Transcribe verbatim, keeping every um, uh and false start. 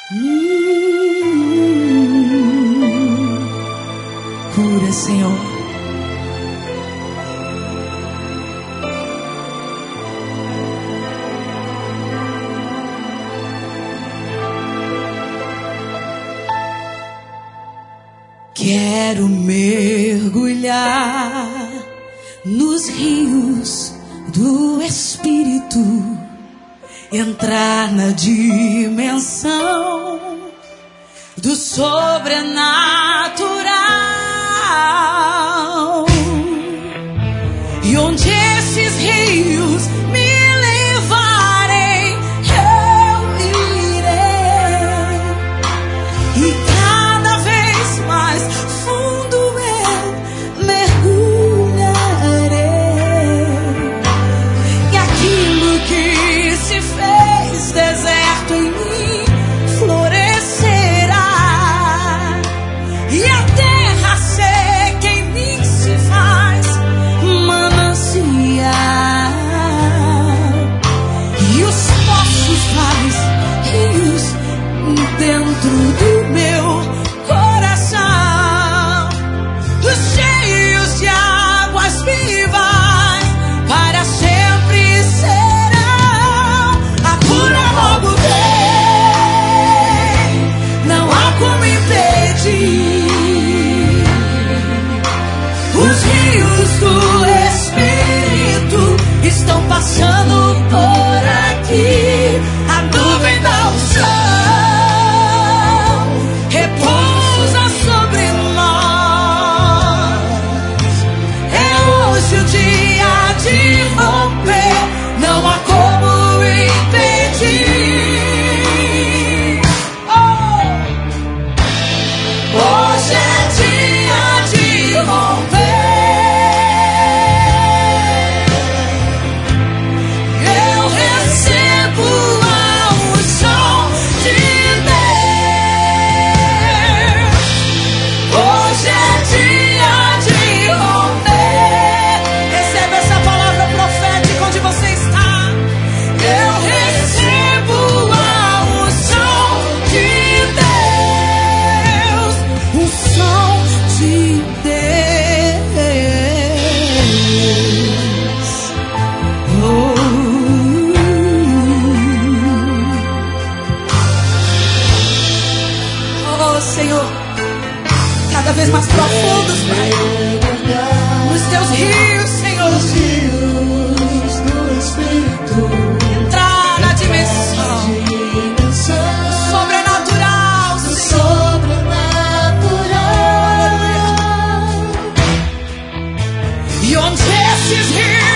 Cura, Senhor. Quero mergulhar nos rios do Espírito, entrar na dimensão do sobrenatural. E onde esses rios me levarem, eu irei. E cada vez mais fundo eu mergulharei. E aquilo que se fez deserto em mim florescerá. E a terra seca em mim se faz manancial. E os poços faz rios dentro do meu coração, cheios de águas vivas, para sempre serão. A cura logo vem, não há como impedir. Os rios do Espírito estão passando por aqui. A nuvem da unção repousa sobre nós. É hoje o dia de romper, não há como impedir. Oh! Hoje é dia de romper. Eu recebo a unção de Deus. Hoje é dia de romper. Receba essa palavra profética onde você está. Eu recebo a unção de Deus. Unção de Deus. Oh, oh Senhor, cada vez mais profundos, Pai, nos teus rios, Senhor, entrar na dimensão sobrenatural, Senhor. E onde esses rios